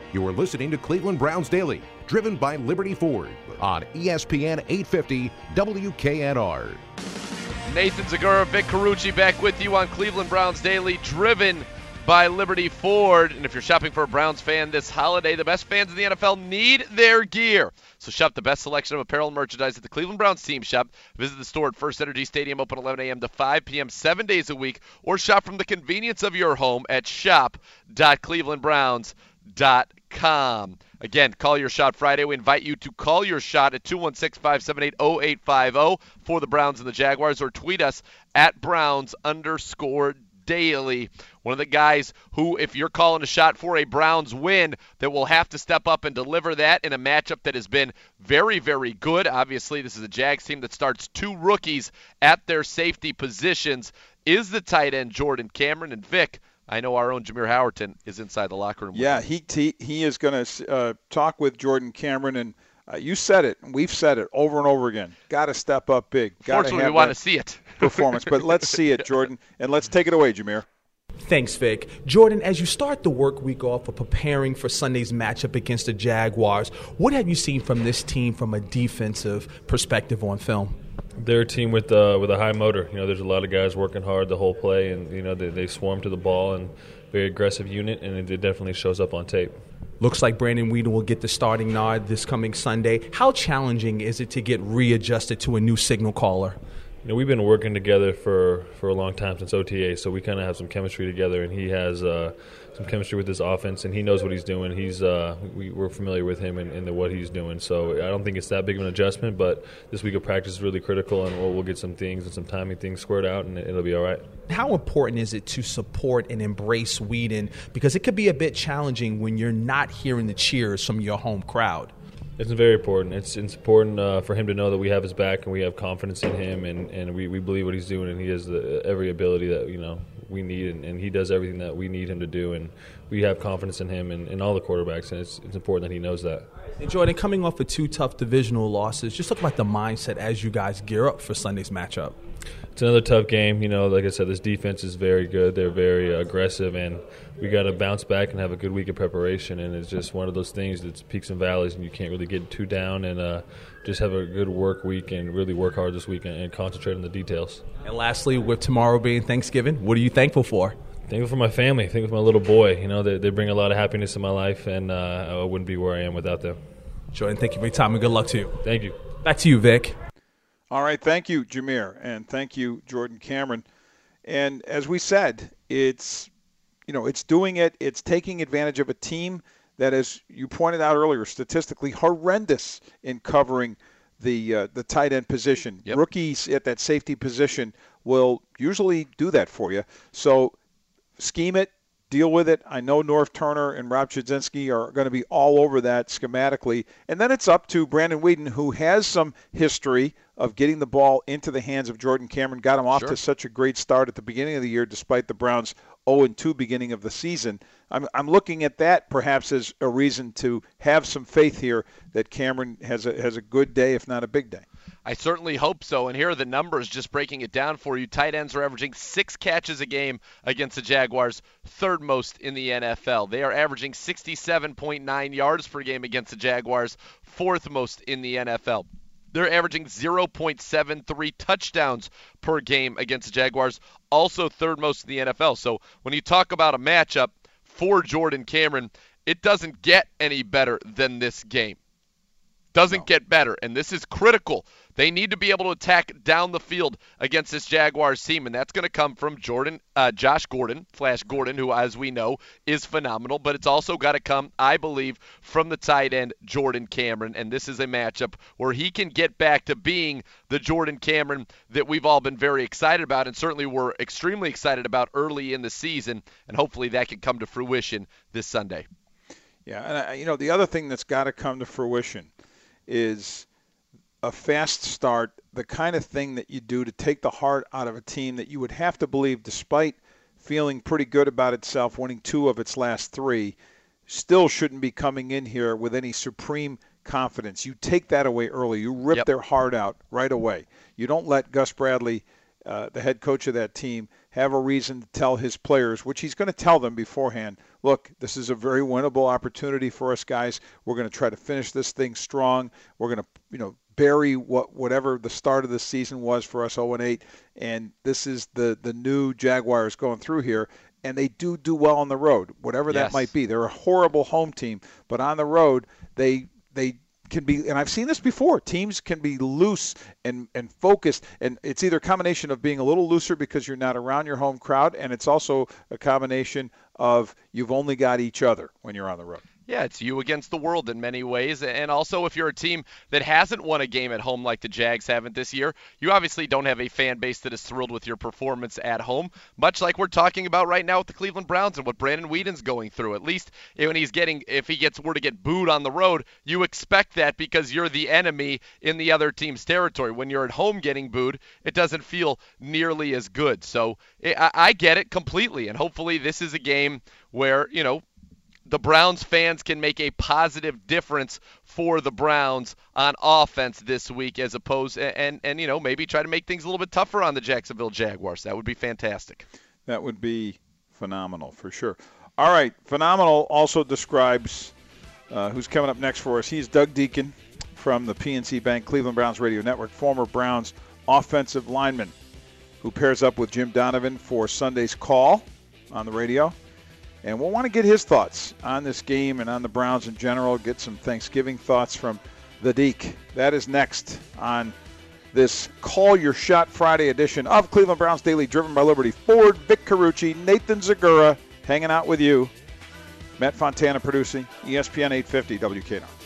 You are listening to Cleveland Browns Daily, driven by Liberty Ford on ESPN 850 WKNR. Nathan Zagura, Vic Carucci back with you on Cleveland Browns Daily, driven by Liberty Ford. And if you're shopping for a Browns fan this holiday, the best fans in the NFL need their gear. So shop the best selection of apparel and merchandise at the Cleveland Browns Team Shop. Visit the store at First Energy Stadium, open 11 a.m. to 5 p.m. 7 days a week, or shop from the convenience of your home at shop.clevelandbrowns.com. Again, call your shot Friday. We invite you to call your shot at 216-578-0850 for the Browns and the Jaguars, or tweet us at Browns_daily. One of the guys who, if you're calling a shot for a Browns win, that will have to step up and deliver that in a matchup that has been very, very good. Obviously, this is a Jags team that starts two rookies at their safety positions, is the tight end Jordan Cameron. And Vic, I know our own Jameer Howerton is inside the locker room. Yeah, he is going to talk with Jordan Cameron, and you said it, and we've said it over and over again. Got to step up big. Fortunately, we want to see it. Performance, but let's see it, Jordan, and let's take it away, Jameer. Thanks, Vic. Jordan, as you start the work week off of preparing for Sunday's matchup against the Jaguars, what have you seen from this team from a defensive perspective on film? They're a team with a high motor. There's a lot of guys working hard the whole play, and they swarm to the ball, and very aggressive unit, and it definitely shows up on tape. Looks like Brandon Weeden will get the starting nod this coming Sunday. How challenging is it to get readjusted to a new signal caller? We've been working together for a long time, since OTA, so we kind of have some chemistry together, and he has some chemistry with his offense, and he knows what he's doing. We're familiar with him and what he's doing, so I don't think it's that big of an adjustment, but this week of practice is really critical, and we'll get some things and some timing things squared out, and it'll be all right. How important is it to support and embrace Weeden? Because it could be a bit challenging when you're not hearing the cheers from your home crowd. It's very important. It's important for him to know that we have his back and we have confidence in him, and we believe what he's doing, and he has every ability that we need, and he does everything that we need him to do, and we have confidence in him and all the quarterbacks, and it's important that he knows that. And Jordan, coming off of two tough divisional losses, just talk about the mindset as you guys gear up for Sunday's matchup. It's another tough game. Like I said, this defense is very good. They're very aggressive, and we got to bounce back and have a good week of preparation. And it's just one of those things that's peaks and valleys, and you can't really get too down, and just have a good work week and really work hard this week and concentrate on the details. And lastly, with tomorrow being Thanksgiving, what are you thankful for? Thankful for my family. Thankful for my little boy. They bring a lot of happiness in my life, and I wouldn't be where I am without them. Jordan, thank you for your time, and good luck to you. Thank you. Back to you, Vic. All right, thank you, Jameer, and thank you, Jordan Cameron. And as we said, it's doing it. It's taking advantage of a team that, as you pointed out earlier, statistically horrendous in covering the tight end position. Yep. Rookies at that safety position will usually do that for you. So scheme it, deal with it. I know Norv Turner and Rob Chudzinski are going to be all over that schematically. And then it's up to Brandon Weeden, who has some history of getting the ball into the hands of Jordan Cameron, got him off to such a great start at the beginning of the year despite the Browns' 0-2 beginning of the season. I'm looking at that perhaps as a reason to have some faith here that Cameron has a good day, if not a big day. I certainly hope so, and here are the numbers, just breaking it down for you. Tight ends are averaging 6 catches a game against the Jaguars, third most in the NFL. They are averaging 67.9 yards per game against the Jaguars, fourth most in the NFL. They're averaging 0.73 touchdowns per game against the Jaguars, also third most in the NFL. So when you talk about a matchup for Jordan Cameron, it doesn't get any better than this game. Doesn't get better, and this is critical. They need to be able to attack down the field against this Jaguars team, and that's going to come from Josh Gordon, Flash Gordon, who, as we know, is phenomenal. But it's also got to come, I believe, from the tight end, Jordan Cameron. And this is a matchup where he can get back to being the Jordan Cameron that we've all been very excited about, and certainly were extremely excited about early in the season. And hopefully that can come to fruition this Sunday. Yeah, and the other thing that's got to come to fruition is a fast start, the kind of thing that you do to take the heart out of a team that you would have to believe, despite feeling pretty good about itself, winning 2 of its last 3, still shouldn't be coming in here with any supreme confidence. You take that away early. You rip their heart out right away. You don't let Gus Bradley, the head coach of that team, have a reason to tell his players, which he's going to tell them beforehand, look, this is a very winnable opportunity for us guys. We're going to try to finish this thing strong. We're going to, bury whatever the start of the season was for us, 0-8, and this is the new Jaguars going through here. And they do well on the road, whatever that might be. They're a horrible home team, but on the road, they can be, and I've seen this before, teams can be loose and focused, and it's either a combination of being a little looser because you're not around your home crowd, and it's also a combination of you've only got each other when you're on the road. Yeah, it's you against the world in many ways. And also, if you're a team that hasn't won a game at home like the Jags haven't this year, you obviously don't have a fan base that is thrilled with your performance at home, much like we're talking about right now with the Cleveland Browns and what Brandon Whedon's going through. At least when if he were to get booed on the road, you expect that because you're the enemy in the other team's territory. When you're at home getting booed, it doesn't feel nearly as good. So I get it completely, and hopefully this is a game where, the Browns fans can make a positive difference for the Browns on offense this week, as opposed and maybe try to make things a little bit tougher on the Jacksonville Jaguars. That would be fantastic. That would be phenomenal for sure. All right, phenomenal also describes who's coming up next for us. He's Doug Deacon from the PNC Bank Cleveland Browns Radio Network, former Browns offensive lineman who pairs up with Jim Donovan for Sunday's Call on the radio. And we'll want to get his thoughts on this game and on the Browns in general, get some Thanksgiving thoughts from the Deke. That is next on this Call Your Shot Friday edition of Cleveland Browns Daily, driven by Liberty Ford. Vic Carucci, Nathan Zagura hanging out with you. Matt Fontana producing, ESPN 850 WKNR.